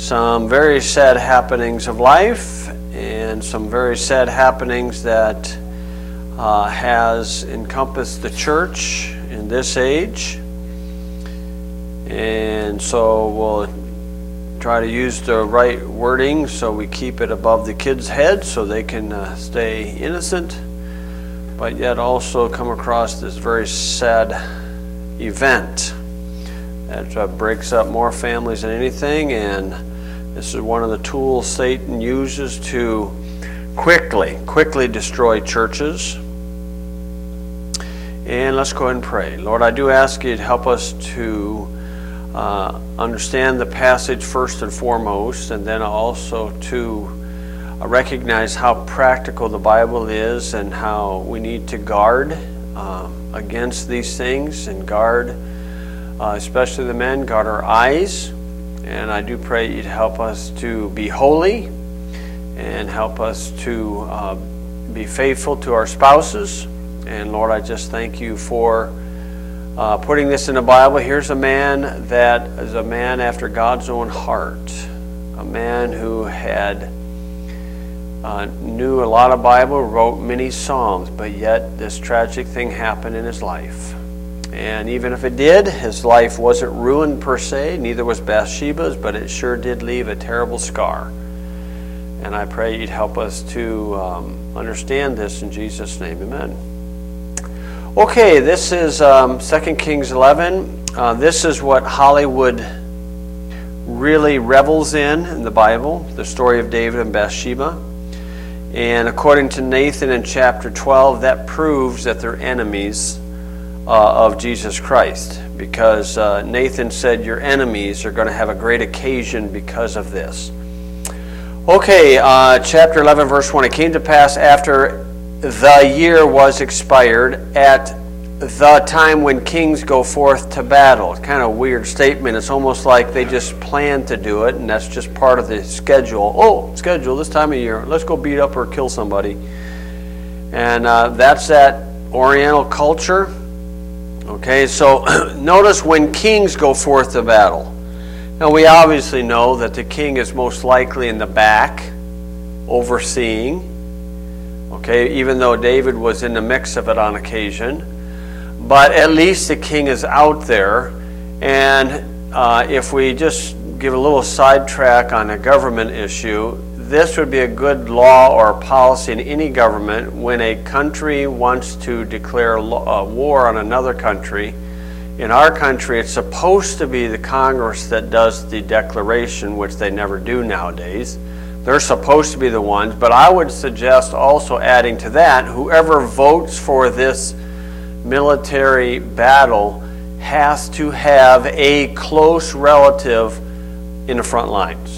some very sad happenings of life and some very sad happenings that has encompassed the church in this age. And so we'll try to use the right wording so we keep it above the kids' heads so they can stay innocent, but yet also come across this very sad event that breaks up more families than anything. And this is one of the tools Satan uses to quickly destroy churches. And let's go ahead and pray. Lord, I do ask you to help us to understand the passage first and foremost, and then also to recognize how practical the Bible is and how we need to guard against these things, and guard, especially the men, guard our eyes. And I do pray you'd help us to be holy and help us to be faithful to our spouses. And Lord, I just thank you for putting this in the Bible. Here's a man that is a man after God's own heart, a man who had knew a lot of Bible, wrote many Psalms, but yet this tragic thing happened in his life. And even if it did, his life wasn't ruined per se, neither was Bathsheba's, but it sure did leave a terrible scar. And I pray you'd help us to understand this in Jesus' name, amen. Okay, this is 2 Kings 11. This is what Hollywood really revels in the Bible, the story of David and Bathsheba. And according to Nathan in chapter 12, that proves that they're enemies of Jesus Christ, because Nathan said your enemies are going to have a great occasion because of this. Okay, chapter 11, verse 1. It came to pass after the year was expired, at the time when kings go forth to battle. It's kind of a weird statement. It's almost like they just plan to do it, and that's just part of the schedule. Oh, schedule this time of year. Let's go beat up or kill somebody. And that's that Oriental culture. Okay, so notice when kings go forth to battle. Now we obviously know that the king is most likely in the back, overseeing. Okay, even though David was in the mix of it on occasion. But at least the king is out there. And if we just give a little sidetrack on a government issue, this would be a good law or policy in any government when a country wants to declare war on another country. In our country, it's supposed to be the Congress that does the declaration, which they never do nowadays. They're supposed to be the ones, but I would suggest also adding to that, whoever votes for this military battle has to have a close relative in the front lines.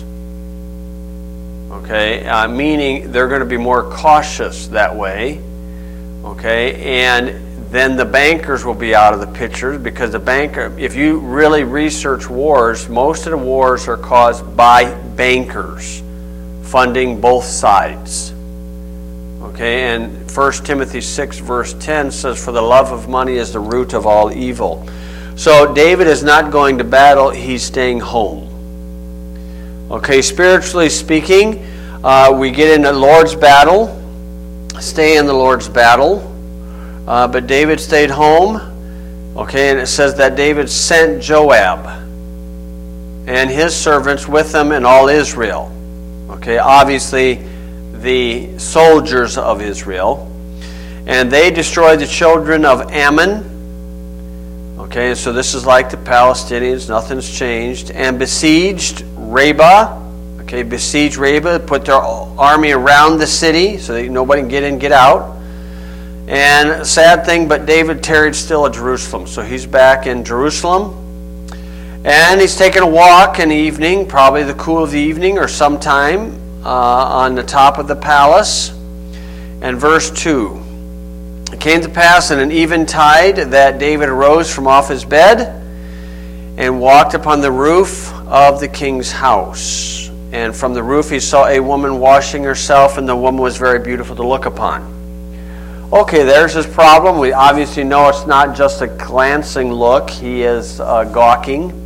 Okay, meaning they're going to be more cautious that way. Okay, and then the bankers will be out of the picture, because the banker, if you really research wars, most of the wars are caused by bankers funding both sides. Okay, and 1 Timothy 6 verse 10 says, for the love of money is the root of all evil. So David is not going to battle, he's staying home. Okay, spiritually speaking, we get in the Lord's battle, stay in the Lord's battle, but David stayed home. Okay, and it says that David sent Joab and his servants with him and all Israel. Okay, obviously the soldiers of Israel. And they destroyed the children of Ammon. Okay, so this is like the Palestinians, nothing's changed. And besieged Rabbah. Okay, besieged Rabbah, put their army around the city so that nobody can get in, get out. And sad thing, but David tarried still at Jerusalem. So he's back in Jerusalem. And he's taking a walk in the evening, probably the cool of the evening or sometime, on the top of the palace. And verse 2. It came to pass in an eventide that David arose from off his bed and walked upon the roof of the king's house. And from the roof he saw a woman washing herself, and the woman was very beautiful to look upon. Okay, there's his problem. We obviously know it's not just a glancing look. He is gawking.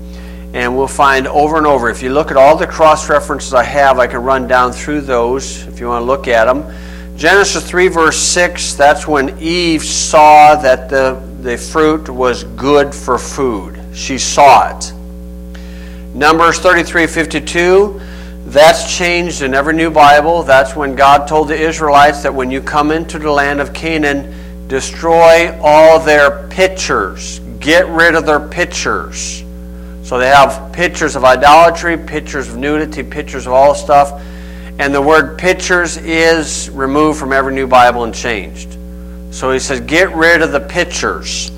And we'll find over and over. If you look at all the cross-references I have, I can run down through those if you want to look at them. Genesis 3 verse 6, that's when Eve saw that the fruit was good for food. She saw it. Numbers 33:52, that's changed in every new Bible. That's when God told the Israelites that when you come into the land of Canaan, destroy all their pitchers. Get rid of their pitchers. So they have pictures of idolatry, pictures of nudity, pictures of all stuff. And the word pictures is removed from every new Bible and changed. So he says, get rid of the pictures.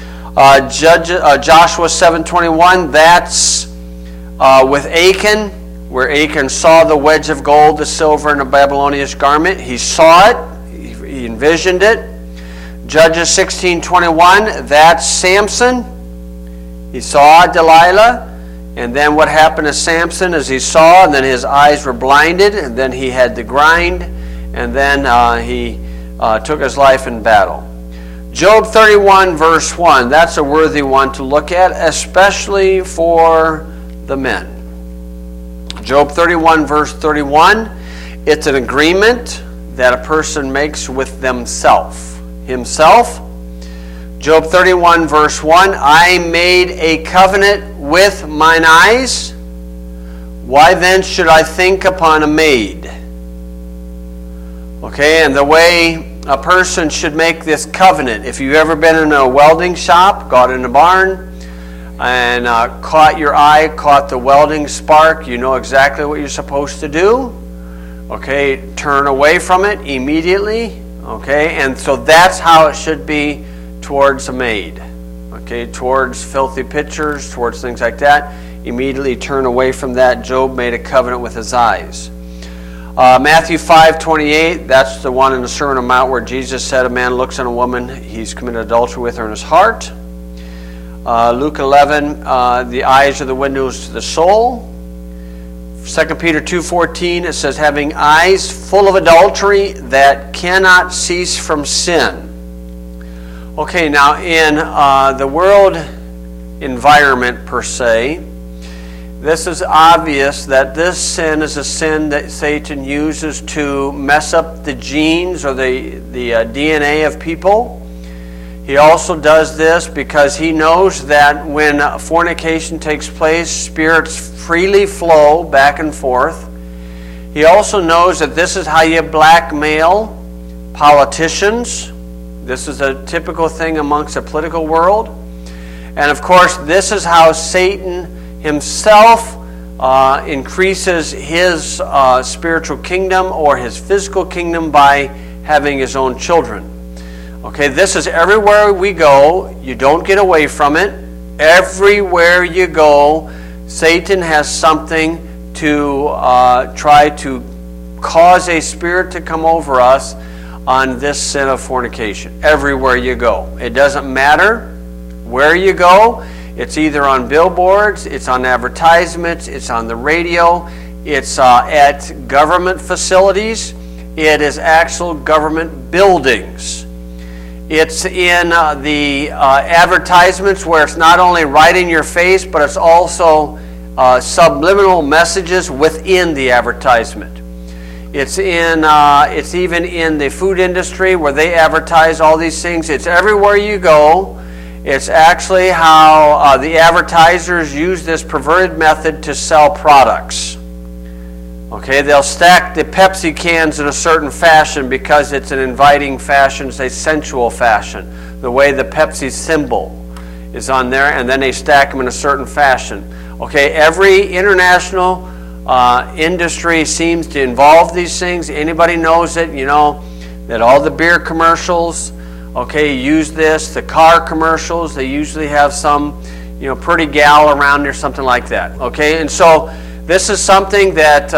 Joshua 7:21, that's with Achan, where Achan saw the wedge of gold, the silver, and the Babylonian garment. He saw it. He envisioned it. Judges 16:21, that's Samson. He saw Delilah, and then what happened to Samson is he saw, and then his eyes were blinded, and then he had to grind, and then he took his life in battle. Job 31 verse 1, that's a worthy one to look at, especially for the men. Job 31 verse 31, it's an agreement that a person makes with himself. Job 31 verse 1, I made a covenant with mine eyes. Why then should I think upon a maid? Okay, and the way a person should make this covenant, if you've ever been in a welding shop, got in a barn, and caught your eye, caught the welding spark, you know exactly what you're supposed to do. Okay, turn away from it immediately. Okay, and so that's how it should be towards a maid. Okay, towards filthy pictures, towards things like that. Immediately turn away from that. Job made a covenant with his eyes. Matthew 5:28, that's the one in the Sermon on the Mount where Jesus said a man looks on a woman, he's committed adultery with her in his heart. Luke 11, the eyes are the windows to the soul. 2 Peter 2:14, it says, having eyes full of adultery that cannot cease from sin. Okay, now in the world environment per se, this is obvious that this sin is a sin that Satan uses to mess up the genes or the DNA of people. He also does this because he knows that when fornication takes place, spirits freely flow back and forth. He also knows that this is how you blackmail politicians. This is a typical thing amongst the political world. And of course, this is how Satan himself increases his spiritual kingdom or his physical kingdom by having his own children. Okay, this is everywhere we go. You don't get away from it. Everywhere you go, Satan has something to try to cause a spirit to come over us on this sin of fornication. Everywhere you go. It doesn't matter where you go. It's either on billboards, it's on advertisements, it's on the radio, it's at government facilities, it is actual government buildings. It's in the advertisements where it's not only right in your face, but it's also subliminal messages within the advertisement. It's even in the food industry where they advertise all these things. It's everywhere you go. It's actually how the advertisers use this perverted method to sell products. Okay, they'll stack the Pepsi cans in a certain fashion because it's an inviting fashion, it's a sensual fashion. The way the Pepsi symbol is on there, and then they stack them in a certain fashion. Okay, every international industry seems to involve these things. Anybody knows it, you know, that all the beer commercials, okay, use this. The car commercials, they usually have some, you know, pretty gal around or something like that. Okay, and so this is something that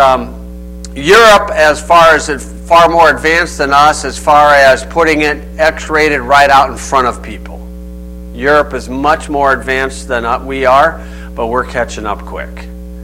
Europe, as far as it's far more advanced than us, as far as putting it X-rated right out in front of people. Europe is much more advanced than we are, but we're catching up quick.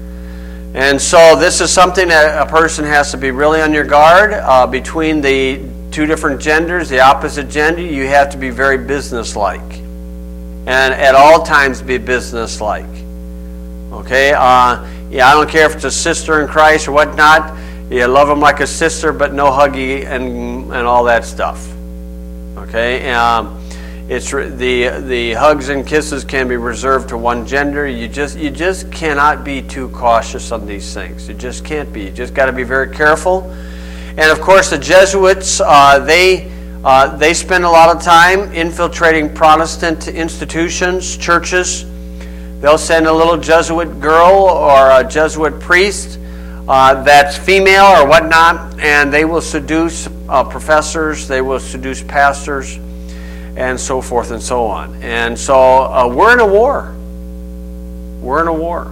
And so this is something that a person has to be really on your guard. Between the two different genders, the opposite gender, you have to be very businesslike. And at all times be businesslike. Okay, I don't care if it's a sister in Christ or whatnot. You love them like a sister, but no huggy and all that stuff. Okay, it's the hugs and kisses can be reserved to one gender. You just cannot be too cautious on these things. You just can't be. You just got to be very careful. And of course, the Jesuits they spend a lot of time infiltrating Protestant institutions, churches. They'll send a little Jesuit girl or a Jesuit priest that's female or whatnot, and they will seduce professors, they will seduce pastors, and so forth and so on. And so we're in a war. We're in a war.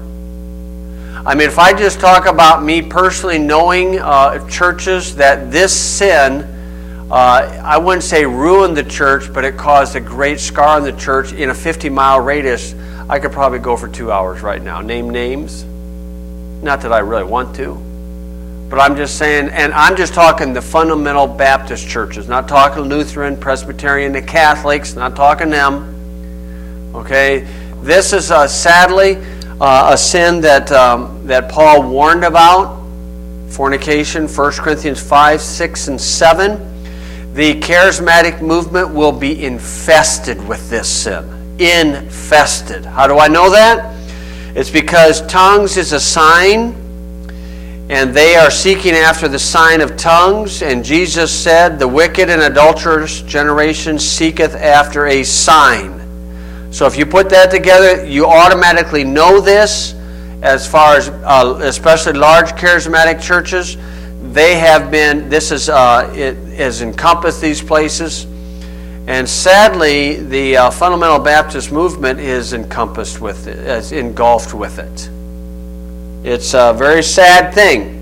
I mean, if I just talk about me personally knowing churches that this sin, I wouldn't say ruined the church, but it caused a great scar on the church in a 50-mile radius, I could probably go for 2 hours right now. Name names. Not that I really want to. But I'm just saying, and I'm just talking the fundamental Baptist churches. Not talking Lutheran, Presbyterian, the Catholics. Not talking them. Okay? This is sadly a sin that Paul warned about. Fornication, 1 Corinthians 5, 6, and 7. The charismatic movement will be infested with this sin. Infested. How do I know that? It's because tongues is a sign, and they are seeking after the sign of tongues. And Jesus said, the wicked and adulterous generation seeketh after a sign. So if you put that together, you automatically know this. As far as especially large charismatic churches, they have been, this is it has encompassed these places. And sadly, the fundamental Baptist movement is encompassed with it, is engulfed with it. It's a very sad thing,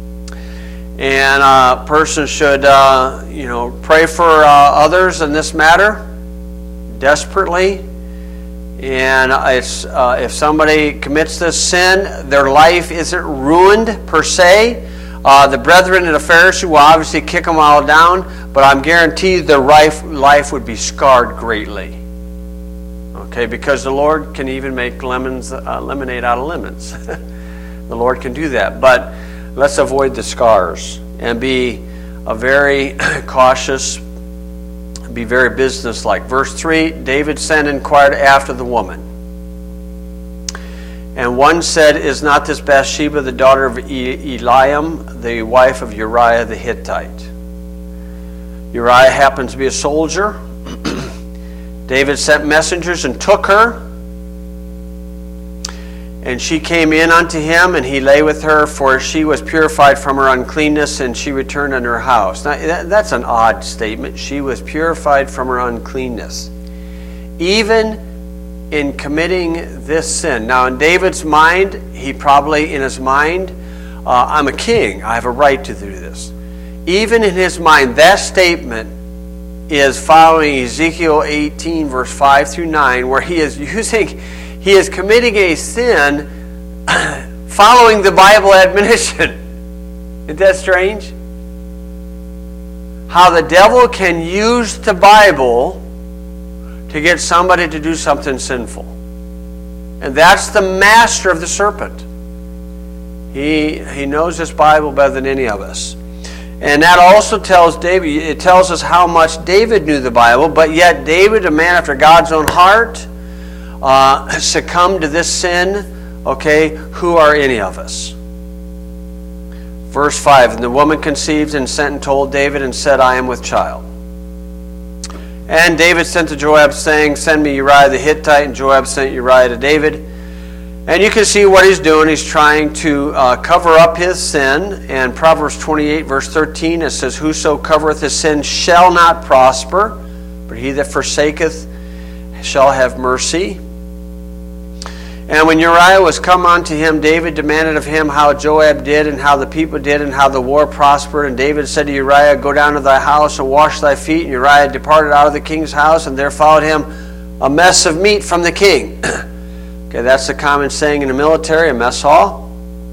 and a person should, pray for others in this matter desperately. And if somebody commits this sin, their life isn't ruined per se. The brethren in the Pharisee will obviously kick them all down, but I'm guaranteed their life would be scarred greatly. Okay, because the Lord can even make lemonade out of lemons. The Lord can do that, but let's avoid the scars and be a very cautious, be very businesslike. Verse 3, David sent and inquired after the woman. And one said, is not this Bathsheba the daughter of Eliam, the wife of Uriah the Hittite? Uriah happened to be a soldier. David sent messengers and took her. And she came in unto him, and he lay with her, for she was purified from her uncleanness, and she returned unto her house. Now, that's an odd statement. She was purified from her uncleanness. Even in committing this sin. Now, in David's mind, he probably, in his mind, I'm a king. I have a right to do this. Even in his mind, that statement is following Ezekiel 18, verse 5 through 9, where he is committing a sin following the Bible admonition. Isn't that strange? How the devil can use the Bible to get somebody to do something sinful. And that's the master of the serpent. He knows this Bible better than any of us. And that also tells David, it tells us how much David knew the Bible, but yet David, a man after God's own heart, succumbed to this sin. Okay, who are any of us? Verse 5, and the woman conceived and sent and told David and said, I am with child. And David sent to Joab, saying, send me Uriah the Hittite. And Joab sent Uriah to David. And you can see what he's doing. He's trying to cover up his sin. And Proverbs 28, verse 13, it says, whoso covereth his sin shall not prosper, but he that forsaketh shall have mercy. And when Uriah was come unto him, David demanded of him how Joab did, and how the people did, and how the war prospered. And David said to Uriah, go down to thy house and wash thy feet. And Uriah departed out of the king's house, and there followed him a mess of meat from the king. Okay, that's the common saying in the military, a mess hall.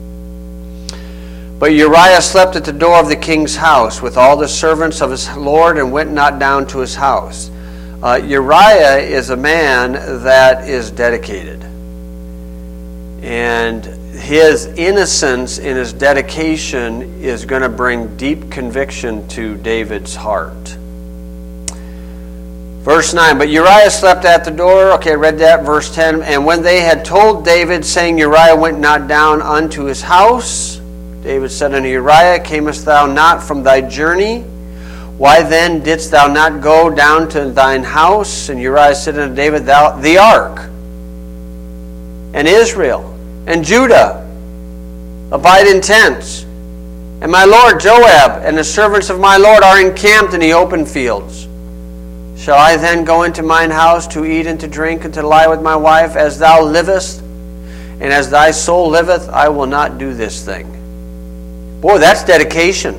But Uriah slept at the door of the king's house with all the servants of his lord, and went not down to his house. Uriah is a man that is dedicated. And his innocence in his dedication is going to bring deep conviction to David's heart. Verse 9, but Uriah slept at the door. Okay, I read that. Verse 10, and when they had told David, saying, Uriah went not down unto his house, David said unto Uriah, camest thou not from thy journey? Why then didst thou not go down to thine house? And Uriah said unto David, the ark, and Israel, and Judah abide in tents, and my lord Joab and the servants of my lord are encamped in the open fields. Shall I then go into mine house to eat and to drink and to lie with my wife? As thou livest, and as thy soul liveth, I will not do this thing. Boy, that's dedication.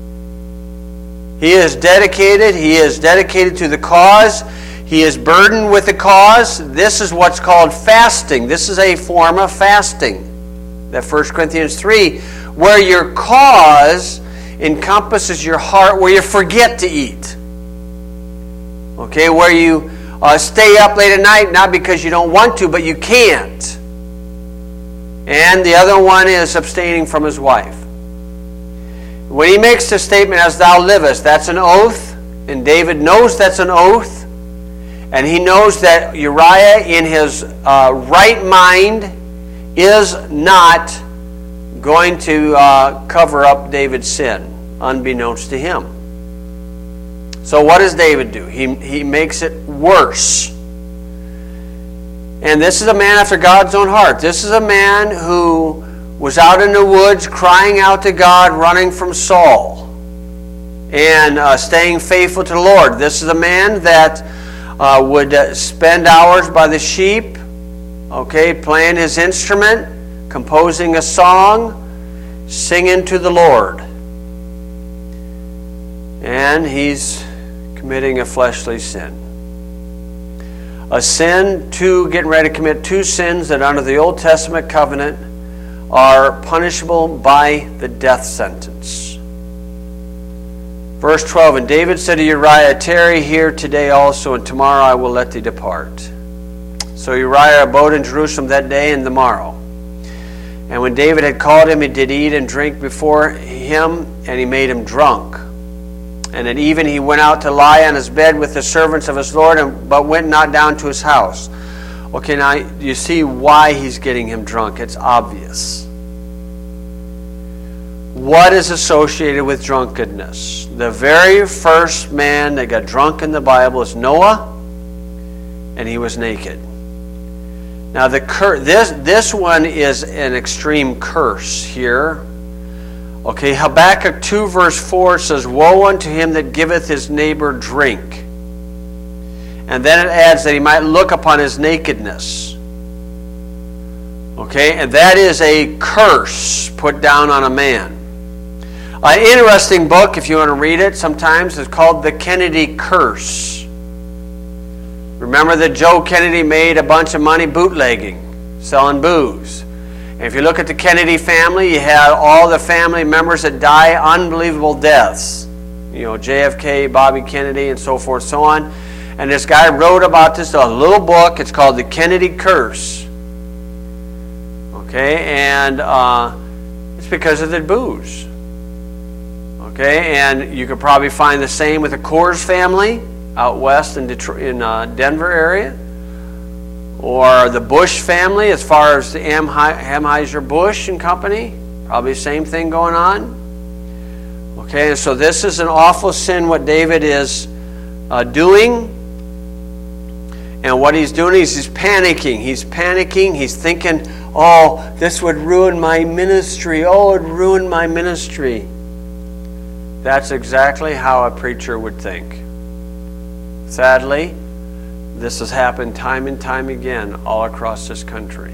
He is dedicated. He is dedicated to the cause. He is burdened with the cause. This is what's called fasting. This is a form of fasting. That 1 Corinthians 3, where your cause encompasses your heart, where you forget to eat. Okay, where you stay up late at night, not because you don't want to, but you can't. And the other one is abstaining from his wife. When he makes the statement, as thou livest, that's an oath. And David knows that's an oath. And he knows that Uriah, in his right mind, is not going to cover up David's sin, unbeknownst to him. So what does David do? He makes it worse. And this is a man after God's own heart. This is a man who was out in the woods crying out to God, running from Saul, and staying faithful to the Lord. This is a man that would spend hours by the sheep, okay, playing his instrument, composing a song, singing to the Lord. And he's committing a fleshly sin. A sin, getting ready to commit two sins that under the Old Testament covenant are punishable by the death sentence. Verse 12, and David said to Uriah, tarry here today also, and tomorrow I will let thee depart. So Uriah abode in Jerusalem that day and the morrow. And when David had called him, he did eat and drink before him, and he made him drunk. And at even he went out to lie on his bed with the servants of his Lord, but went not down to his house. Okay, now you see why he's getting him drunk. It's obvious. What is associated with drunkenness? The very first man that got drunk in the Bible is Noah, and he was naked. Now this one is an extreme curse here. Okay, Habakkuk 2 verse 4 says, woe unto him that giveth his neighbor drink. And then it adds that he might look upon his nakedness. Okay, and that is a curse put down on a man. An interesting book, if you want to read it, sometimes it's called The Kennedy Curse. Remember that Joe Kennedy made a bunch of money bootlegging, selling booze. And if you look at the Kennedy family, you had all the family members that die unbelievable deaths. You know, JFK, Bobby Kennedy, and so forth, so on. And this guy wrote about this, a little book. It's called The Kennedy Curse. Okay, and it's because of the booze. Okay, and you could probably find the same with the Coors family out west in Denver area. Or the Bush family, as far as the Anheuser-Busch and Company. Probably the same thing going on. Okay, and so this is an awful sin, what David is doing. And what he's doing is he's panicking. He's panicking. He's thinking, oh, this would ruin my ministry. Oh, it would ruin my ministry. That's exactly how a preacher would think. Sadly, this has happened time and time again all across this country.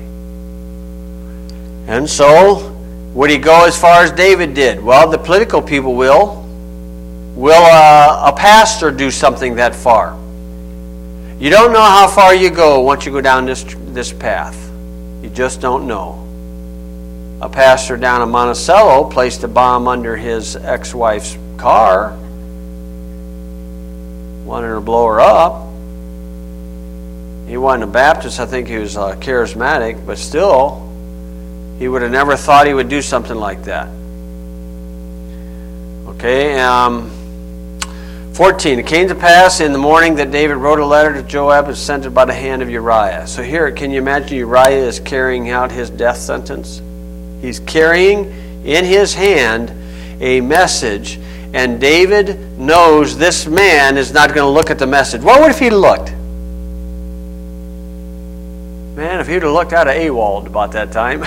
And so, would he go as far as David did? Well, the political people will. Will a pastor do something that far? You don't know how far you go once you go down this path. You just don't know. A pastor down in Monticello placed a bomb under his ex-wife's car. Wanted to blow her up. He wasn't a Baptist. I think he was charismatic, but still, He would have never thought he would do something like that. Okay, 14. It came to pass in the morning that David wrote a letter to Joab and sent it by the hand of Uriah. So here, can you imagine Uriah is carrying out his death sentence? He's carrying in his hand a message, and David knows this man is not going to look at the message. What would if he'd looked? Man, if he'd have looked, I'd have AWOL'd about that time.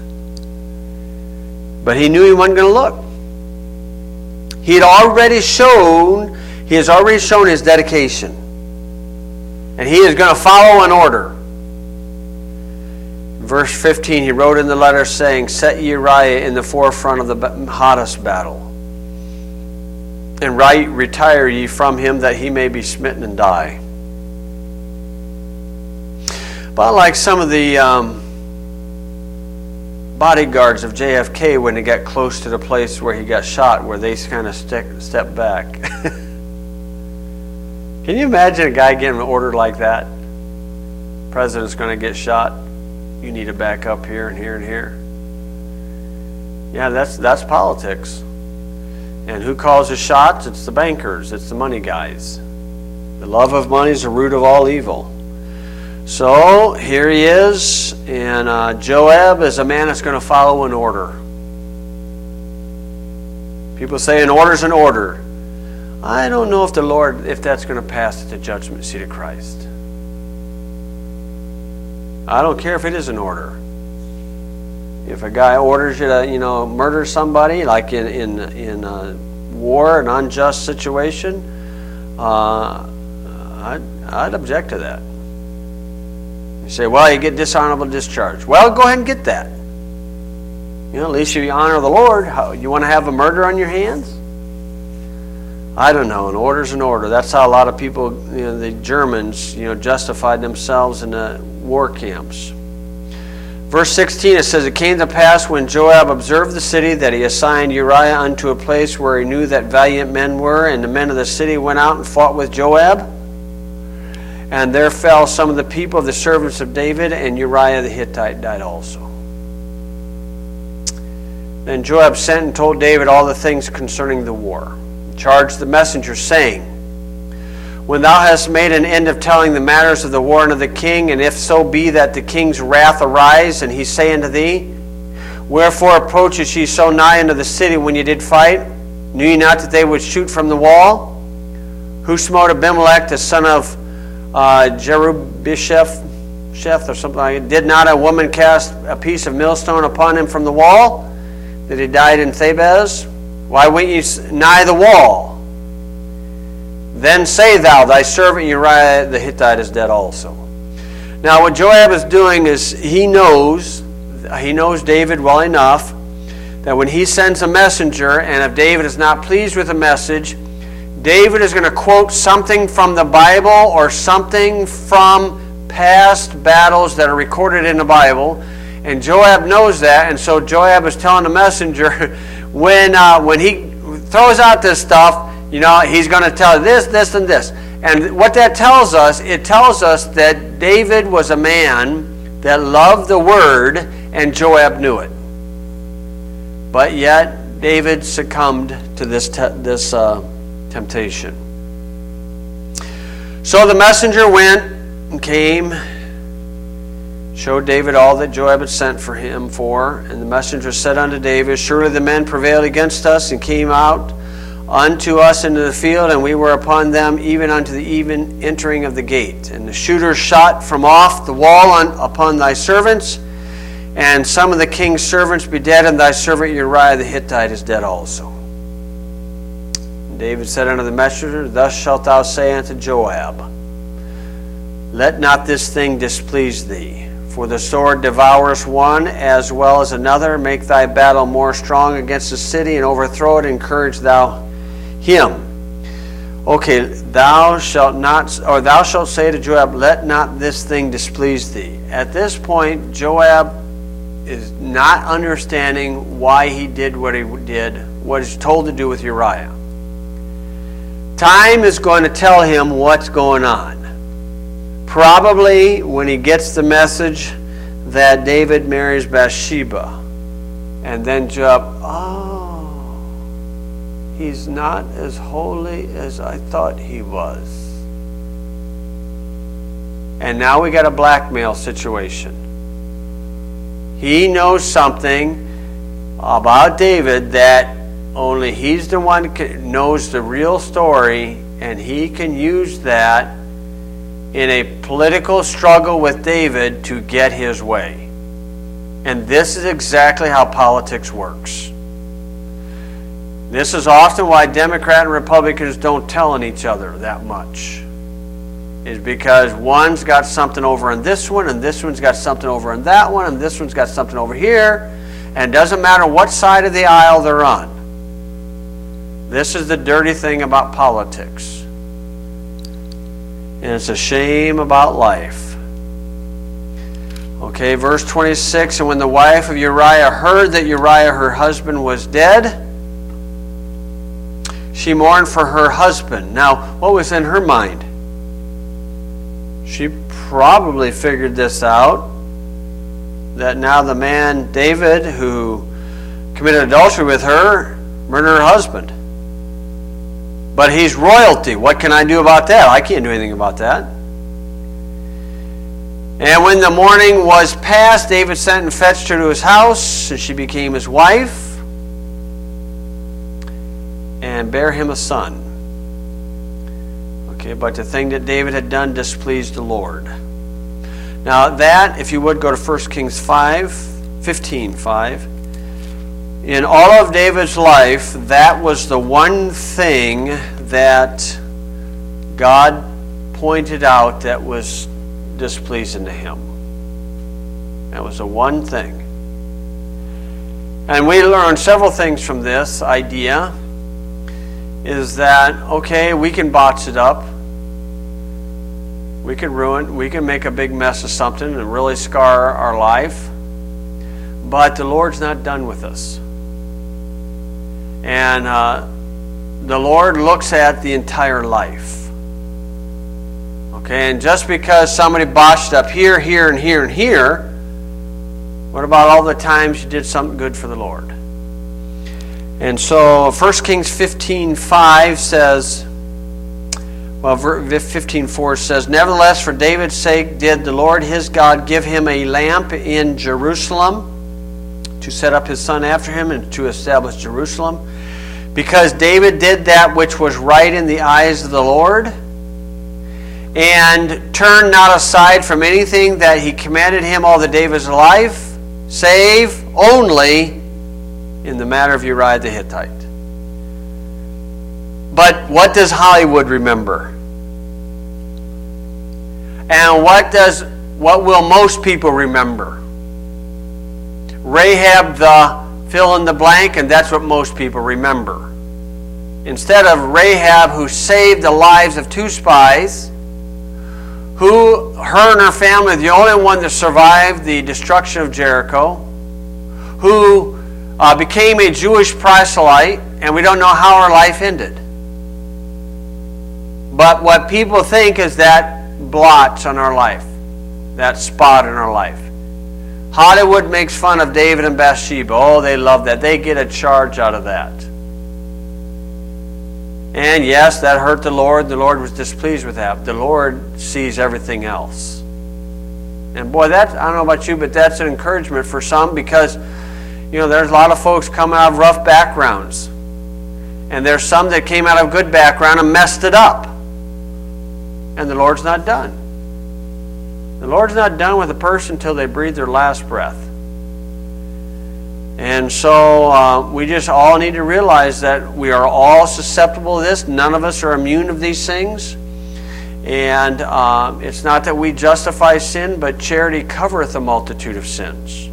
But he knew he wasn't going to look. He has already shown his dedication. And he is going to follow an order. Verse 15, he wrote in the letter saying, set Uriah in the forefront of the hottest battle. And retire ye from him that he may be smitten and die. But like some of the bodyguards of JFK when they got close to the place where he got shot, where they kind of stepped back. Can you imagine a guy getting an order like that? President's going to get shot. You need to back up here and here and here. Yeah, that's politics. And who calls the shots? It's the bankers. It's the money guys. The love of money is the root of all evil. So here he is, and Joab is a man that's going to follow an order. People say an order's an order. I don't know if that's going to pass at the judgment seat of Christ. I don't care if it is an order. If a guy orders you to, murder somebody, like in war, an unjust situation, I'd object to that. You say, well, you get dishonorable discharge. Well, go ahead and get that. At least you honor the Lord. You want to have a murder on your hands? I don't know. An order's an order. That's how a lot of people, the Germans, justified themselves in the war camps. Verse 16, it says, it came to pass when Joab observed the city that he assigned Uriah unto a place where he knew that valiant men were, and the men of the city went out and fought with Joab. And there fell some of the people of the servants of David, and Uriah the Hittite died also. Then Joab sent and told David all the things concerning the war. He charged the messenger, saying, when thou hast made an end of telling the matters of the war and of the king, and if so be that the king's wrath arise, and he say unto thee, wherefore approachest ye so nigh unto the city when ye did fight? Knew ye not that they would shoot from the wall? Who smote Abimelech, the son of Jerubisheth, or something like that? Did not a woman cast a piece of millstone upon him from the wall, that he died in Thebez? Why went ye nigh the wall? Then say thou, thy servant Uriah the Hittite is dead also. Now what Joab is doing is he knows David well enough that when he sends a messenger, and if David is not pleased with the message, David is going to quote something from the Bible or something from past battles that are recorded in the Bible. And Joab knows that, and so Joab is telling the messenger when he throws out this stuff, he's going to tell this, this, and this. And what that tells us, it tells us that David was a man that loved the word, and Joab knew it. But yet, David succumbed to this temptation. So the messenger went and came, showed David all that Joab had sent for him for. And the messenger said unto David, surely the men prevailed against us, and came out unto us into the field, and we were upon them even unto the even entering of the gate. And the shooters shot from off the wall upon thy servants, and some of the king's servants be dead, and thy servant Uriah the Hittite is dead also. And David said unto the messenger, thus shalt thou say unto Joab, let not this thing displease thee, for the sword devours one as well as another. Make thy battle more strong against the city, and overthrow it, and encourage thou him. Okay, thou shalt say to Joab, let not this thing displease thee. At this point, Joab is not understanding why he did what he did, what he's told to do with Uriah. Time is going to tell him what's going on. Probably when he gets the message that David marries Bathsheba. And then Joab, he's not as holy as I thought he was. And now we got a blackmail situation. He knows something about David that only he's the one who knows the real story, and he can use that in a political struggle with David to get his way. And this is exactly how politics works. This is often why Democrat and Republicans don't tell on each other that much. Is because one's got something over on this one, and this one's got something over on that one, and this one's got something over here, and it doesn't matter what side of the aisle they're on. This is the dirty thing about politics. And it's a shame about life. Okay, verse 26, and when the wife of Uriah heard that Uriah, her husband, was dead, she mourned for her husband. Now, what was in her mind? She probably figured this out, that now the man, David, who committed adultery with her, murdered her husband. But he's royalty. What can I do about that? I can't do anything about that. And when the morning was past, David sent and fetched her to his house, and she became his wife, and bare him a son. Okay, but the thing that David had done displeased the Lord. Now that, if you would, go to 1 Kings 15:5. In all of David's life, that was the one thing that God pointed out that was displeasing to him. That was the one thing. And we learned several things from this idea. Is that, okay, we can botch it up. We can ruin, we can make a big mess of something and really scar our life. But the Lord's not done with us. And the Lord looks at the entire life. Okay, and just because somebody botched up here, here, and here, and here, what about all the times you did something good for the Lord? And so 1 Kings 15:5 says, 15:4 says, nevertheless, for David's sake did the Lord his God give him a lamp in Jerusalem to set up his son after him and to establish Jerusalem, because David did that which was right in the eyes of the Lord, and turned not aside from anything that he commanded him all the days of his life, save only in the matter of Uriah the Hittite. But what does Hollywood remember? And what will most people remember? Rahab the fill in the blank, and that's what most people remember. Instead of Rahab, who saved the lives of 2 spies, who, her and her family, the only one that survived the destruction of Jericho, who became a Jewish proselyte, and we don't know how her life ended. But what people think is that blotch on our life, that spot in our life. Hollywood makes fun of David and Bathsheba. Oh, they love that. They get a charge out of that. And yes, that hurt the Lord. The Lord was displeased with that. The Lord sees everything else. And boy, I don't know about you, but that's an encouragement for some, because there's a lot of folks coming out of rough backgrounds. And there's some that came out of good background and messed it up. And the Lord's not done. The Lord's not done with a person until they breathe their last breath. And so we just all need to realize that we are all susceptible to this. None of us are immune of these things. And it's not that we justify sin, but charity covereth a multitude of sins.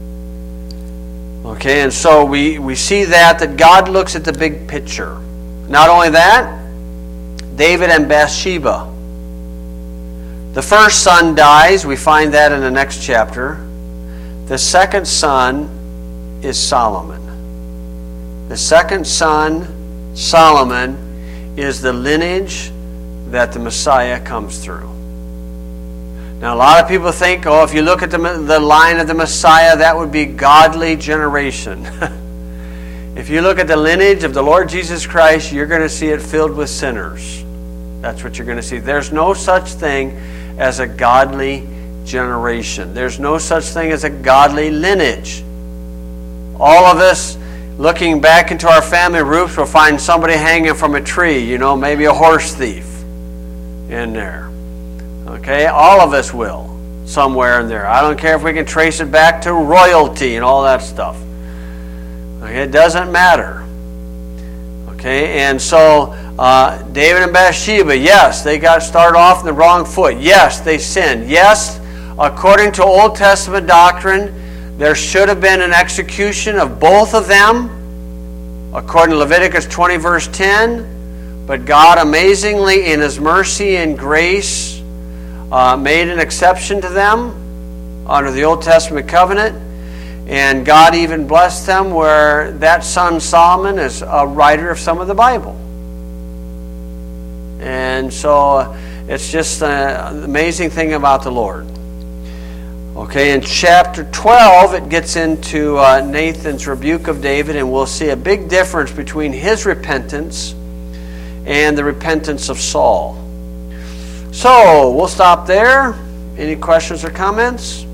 Okay, and so we see that God looks at the big picture. Not only that, David and Bathsheba. The first son dies. We find that in the next chapter. The second son is Solomon. The second son, Solomon, is the lineage that the Messiah comes through. Now, a lot of people think, oh, if you look at the line of the Messiah, that would be godly generation. If you look at the lineage of the Lord Jesus Christ, you're going to see it filled with sinners. That's what you're going to see. There's no such thing as a godly generation. There's no such thing as a godly lineage. All of us, looking back into our family roots, will find somebody hanging from a tree, maybe a horse thief in there. Okay, all of us will, somewhere in there. I don't care if we can trace it back to royalty and all that stuff. Okay, it doesn't matter. Okay, and so David and Bathsheba, yes, they got started off in the wrong foot. Yes, they sinned. Yes, according to Old Testament doctrine, there should have been an execution of both of them, according to Leviticus 20, verse 10. But God, amazingly, in His mercy and grace, made an exception to them under the Old Testament covenant. And God even blessed them where that son Solomon is a writer of some of the Bible. And so it's just an amazing thing about the Lord. Okay, in chapter 12, it gets into Nathan's rebuke of David, and we'll see a big difference between his repentance and the repentance of Saul. So, we'll stop there. Any questions or comments?